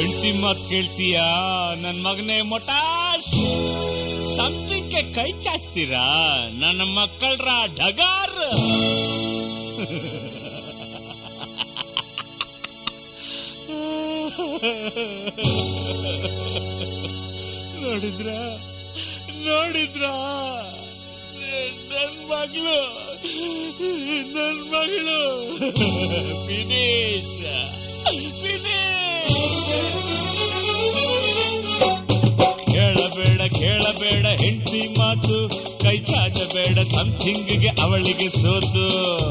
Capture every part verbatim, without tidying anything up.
ಹೆಂಡತಿ ಮಾತ್ ಕೇಳ್ತೀಯಾ ನನ್ ಮಗನೇ ಮೊಟಾಶ್? ಸಂತಿಗೆ ಕೈ ಚಾಚ್ತೀರಾ ನನ್ನ ಮಕ್ಕಳ್ರ ಢಗಾರ್? ನೋಡಿದ್ರ ನೋಡಿದ್ರ ನನ್ ಮಗಳು ನನ್ ಮಗಳು ಫಿನಿಶ್ ಫಿನಿಶ್. ಕೇಳಬೇಡ ಕೇಳಬೇಡ ಹೆಂಡತಿ ಮಾತು, ಕೈ ಚಾಚಬೇಡ ಸಂಥಿಂಗ್ಗೆ ಅವಳಿಗೆ ಸೋತು.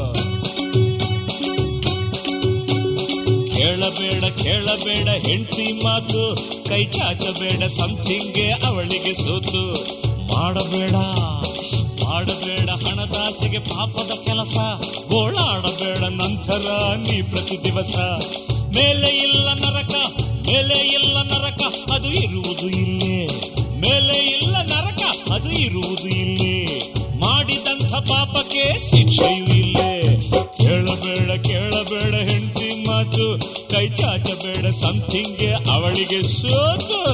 ಕೇಳಬೇಡ ಕೇಳಬೇಡ ಹೆಂಡತಿ ಮಾತು, ಕೈ ಚಾಚಬೇಡ ಸಂಥಿಂಗ್ಗೆ ಅವಳಿಗೆ ಸೋತು. ಮಾಡಬೇಡ ಮಾಡಬೇಡ ಹಣದಾಸೆಗೆ ಪಾಪದ ಕೆಲಸ, ಗೋಳಾಡಬೇಡ ನಂತರ ನೀ ಪ್ರತಿ ದಿವಸ. ಮೇಲೆ ಇಲ್ಲ ನರಕ ಮೇಲೆ ಇಲ್ಲ ನರಕ ಅದು ಇರುವುದು ಇಲ್ಲೇ, ಮೇಲೆ ಇಲ್ಲ ನರಕ ಅದು ಇರುವುದು ಇಲ್ಲೇ. ಮಾಡಿದಂಥ ಪಾಪಕ್ಕೆ ಶಿಕ್ಷೆಯೂ ಇಲ್ಲೇ. ಕೇಳಬೇಡ ಕೇಳಬೇಡ ಹೆಂಡತಿ ಮಾತು, ಕೈ ಚಾಚಬೇಡ ಸಂಥಿಂಗ್ಗೆ ಅವಳಿಗೆ ಸೋತು.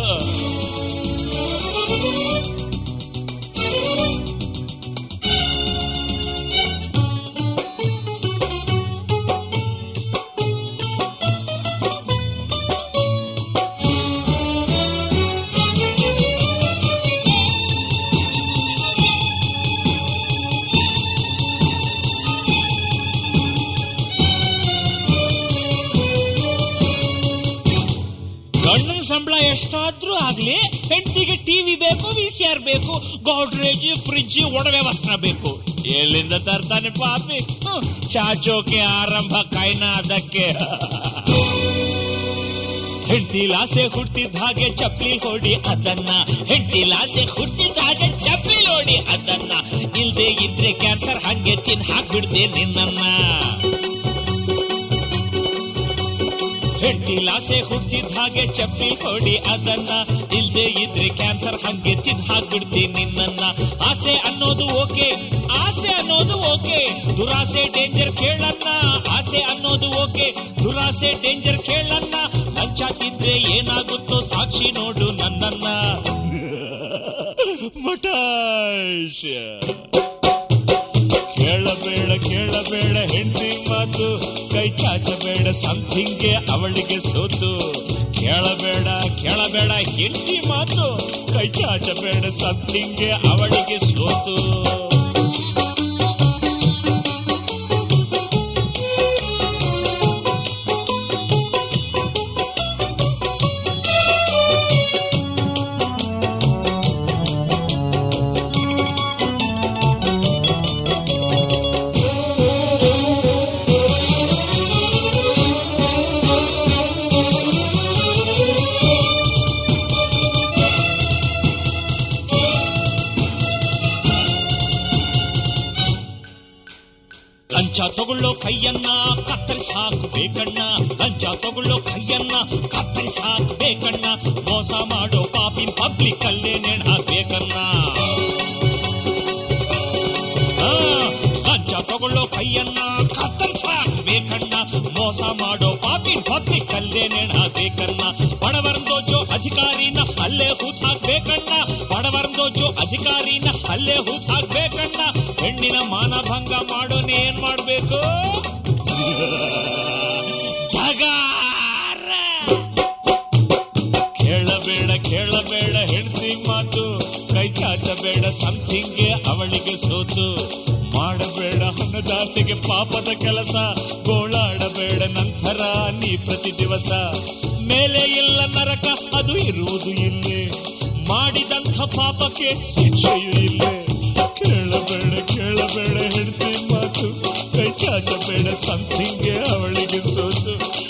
ಗಂಡನ ಸಂಬಳ ಎಷ್ಟಾದ್ರೂ ಆಗ್ಲಿ, ಹೆಂಡತಿಗೆ ಟಿವಿ ಬೇಕು, ವಿಸಿಆರ್ ಬೇಕು, ಗೋಡ್ರೇಜ್ ಫ್ರಿಡ್ಜ್ ಒಡವೆ ವಸ್ತ್ರ ಬೇಕು. ಎಲ್ಲಿಂದ ತರ್ತಾನೆ ಪಾಪಿ? ಚಾಚೋಕೆ ಆರಂಭ ಕಾಯ್ನ ಅದಕ್ಕೆ. ಹೆಂಡತಿ ಲಾಸೆ ಹುಟ್ಟಿದ ಹಾಗೆ ಚಪ್ಲಿ ಹೊಡಿ ಅದನ್ನ, ಹೆಂಡತಿ ಲಾಸೆ ಹುಟ್ಟಿದ ಹಾಗೆ ಚಪ್ಲಿ ಹೊಡಿ ಅದನ್ನ. ಇಲ್ದೆ ಇದ್ರೆ ಕ್ಯಾನ್ಸರ್ ಹಂಗೆ ತಿನ್ ಹಾಕ್ಬಿಡ್ದೆ ನಿನ್ನನ್ನ. ಹೆಂಡತಿ ಲಾಸೆ ಹುಟ್ಟಿದ ಹಾಗೆ ಚಪ್ಪಲಿ ಹೊಡಿ ಅದನ್ನ, ಇಲ್ದೆ ಇದ್ರೆ ಕ್ಯಾನ್ಸರ್ ಹಂಗೆ ತಿನ್ ಹಾಕ್ಬಿಡ್ತೀನಿ ನಿನ್ನನ್ನ. ಆಸೆ ಅನ್ನೋದು ಓಕೆ ಆಸೆ ಅನ್ನೋದು ಓಕೆ, ದುರಾಸೆ ಡೇಂಜರ್ ಕೇಳನ್ನ. ಆಸೆ ಅನ್ನೋದು ಓಕೆ, ದುರಾಸೆ ಡೇಂಜರ್ ಕೇಳನ್ನ. ಲಂಚ ತಿಂದ್ರೆ ಏನಾಗುತ್ತೋ ಸಾಕ್ಷಿ ನೋಡು ನನ್ನನ್ನ. ಮಟಾಶ್ ಕೇಳಬೇಡ ಕೇಳಬೇಡ ಹೆಂಡತಿ ಮಾತು, ಕೈ ಚಾಚಬೇಡ ಸಂಥಿಂಗ್ಗೆ ಅವಳಿಗೆ ಸೋತು. ಕೇಳಬೇಡ ಕೇಳಬೇಡ ಹೆಂಡತಿ ಮಾತು, ಕೈ ಚಾಚಬೇಡ ಸಂಥಿಂಗ್ಗೆ ಅವಳಿಗೆ ಸೋತು. ಲಂಚ ತಗೊಳ್ಳೋ ಕೈಯನ್ನ ಕತ್ತರಿಸಿ ಹಾಕಬೇಕಣ್ಣ, ಲಂಚ ತಗೊಳ್ಳೋ ಕೈಯನ್ನ ಕತ್ತರಿಸಿ ಹಾಕಬೇಕಣ್ಣ. ಮೋಸ ಮಾಡೋ ಪಾಪಿನ್ ಪಬ್ಲಿಕ್ ಅಲ್ಲೇ ನೇಣು ಹಾಕ್ಬೇಕಣ್ಣ. ಲಂಚ ತಗೊಳ್ಳೋ ಕೈಯನ್ನ ಕತ್ತರಿಸಿ ಹಾಕಬೇಕಣ್ಣ, ಮೋಸ ಮಾಡೋ ಪಾಪಿನ್ ಪಬ್ಲಿಕ್ ಅಲ್ಲೇ ನೇಣು ಹಾಕ್ಬೇಕಣ್ಣ. ಬಡವರಂದೋಜೋ ಅಧಿಕಾರಿನ ಅಲ್ಲೇ ಹೂತ್ ಹಾಕ್ಬೇಕಣ್ಣ, ಬಡವರಂದೋಜೋ ಅಧಿಕಾರಿನ ಅಲ್ಲೇ ಹೂತ್ ಹಾಕ್ಬೇಕಣ್ಣ. ಹೆಣ್ಣಿನ ಮಾನಭಂಗ ಮಾಡೋನ್ ಏನ್ ಮಾಡ್ಬೇಕು? ಕೇಳಬೇಡ ಕೇಳಬೇಡ ಹೆಂಡತಿ ಮಾತು, ಕೈ ಚಾಚಬೇಡ ಸಂಥಿಂಗ್ಗೆ ಅವಳಿಗೆ ಸೋತು. ಮಾಡಬೇಡ ಹಣದಾಸೆಗೆ ಪಾಪದ ಕೆಲಸ, ಗೋಳಾಡಬೇಡ ನಂತರ ನೀ ಪ್ರತಿ ದಿವಸ. ಮೇಲೆ ಇಲ್ಲ ನರಕ ಅದು ಇರುವುದು ಇಲ್ಲೇ, ಮಾಡಿದಂಥ ಪಾಪಕ್ಕೆ ಶಿಕ್ಷೆಯೂ ಇಲ್ಲೇ. ಕೇಳಬೇಡ ಕೇಳಬೇಡ ಹೆಂಡತಿ ಮಾತು, ಕೈ ಚಾಚಬೇಡ ಸಂಥಿಂಗ್ಗೆ ಅವಳಿಗೆ ಸೋತು.